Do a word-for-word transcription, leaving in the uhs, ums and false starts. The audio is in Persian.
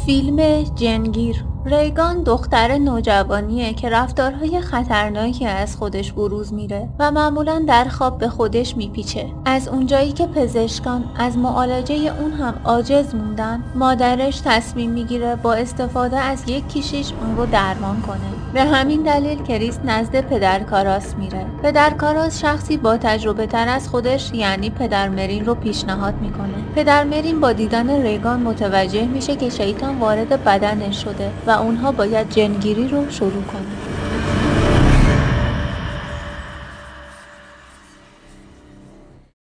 فیلم جنگیر. ریگان دختر نوجوانیه که رفتارهای خطرناکی از خودش بروز میره و معمولا در خواب به خودش میپیچه. از اونجایی که پزشکان از معالجه اون هم عاجز موندن، مادرش تصمیم میگیره با استفاده از یک کشیش اون رو درمان کنه. به همین دلیل کریس نزد پدر کاراس میره. پدر کاراس شخصی با تجربه تر از خودش یعنی پدر مرین رو پیشنهاد میکنه. پدر مرین با دیدن ریگان متوجه میشه که شیطان وارد بدنش شده و اونها باید جنگیری رو شروع کنن.